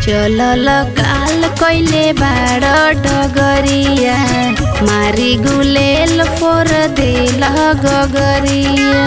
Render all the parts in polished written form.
चलल काल कइले बाड़ डगरिया मारी गुलेल फोर देल गगरिया।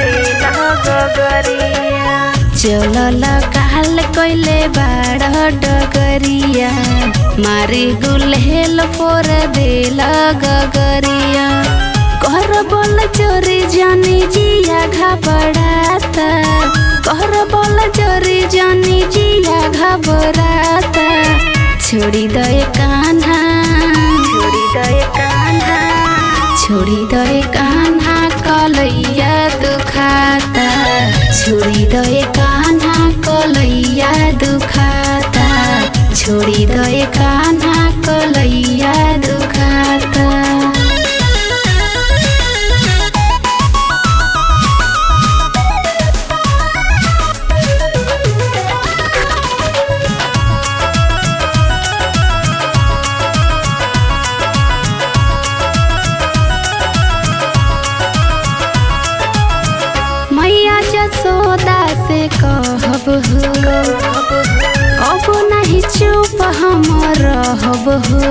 चलल काल कइले बाड़ डगरिया मारी गुलेल फोर देल गगरिया। कर बोल चोरी जानी जिया घबराता, कर बोल चोरी जानी जिया घबराता। छोड़ी दे कान्हा, छोड़ी दे कान्हा, छोड़ी दे कान्हा कलैया दुखाता। छोड़ी दे कान्हा कलैया दुखाता। छोड़ी दे कान्हा कलैया दुखाता। मैया जसोदा से कहब हो अब नहीं चुप हम रहब हो।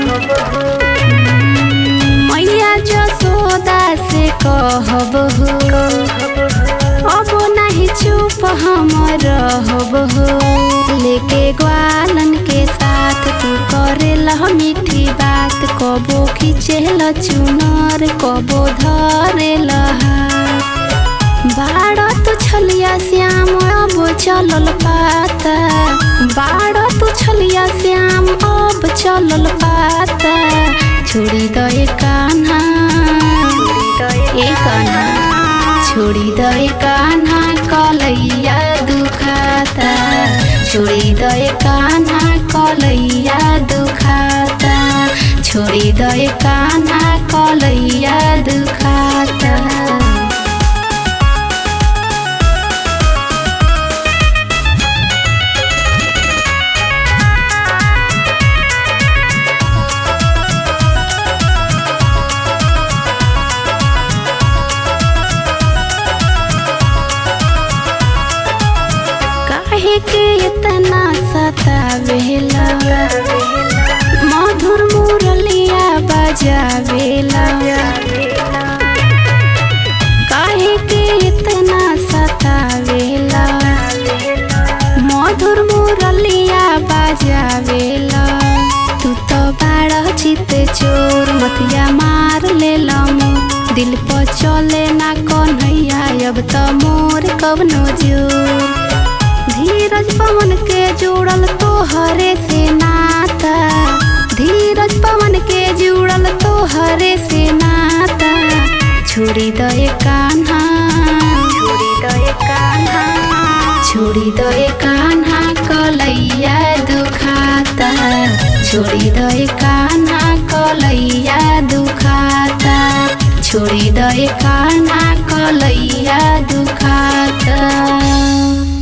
मैया जसोदा से कहब हो अब नहीं चुप हम रहब हो। लेके ग्वालन के साथ तू करेला मीठी बात, कबो खींचेला चुनर कबो धरेला हाथ। बाड़ा तू छलिया श्याम अब चलल पाता, बाड़ा तू छलिया श्याम अब चलल पाता। छोड़ी दे कान्हा, ए कान्हा, छोड़ी दे कान्हा कलैया दुखाता। छोड़ी दे कान्हा कलैया दुखाता। छोड़ी दे कान्हा कलैया दुखाता। काहे के इतना सतावेला, मधुर मुरलिया बजावेला। काहे के इतना सतावेला, मधुर मुरलिया बजावेला। तू तो बाड़ा चित चोर मथिया मार लेला मोर। दिल पर चले ना कन्हैया अब तो मोर कवनो जोर। धीरज पवन के जुड़ल तोहरे से नाता, धीरज पवन के जुड़ल तोहरे से नाता। छोड़ी दे कान्हा, छोड़ी दे कान्हा, छोड़ी दे कान्हा कलैया दुखाता। छोड़ी दे कान्हा कलैया दुखाता। छोड़ी दे कान्हा कलैया दुखाता।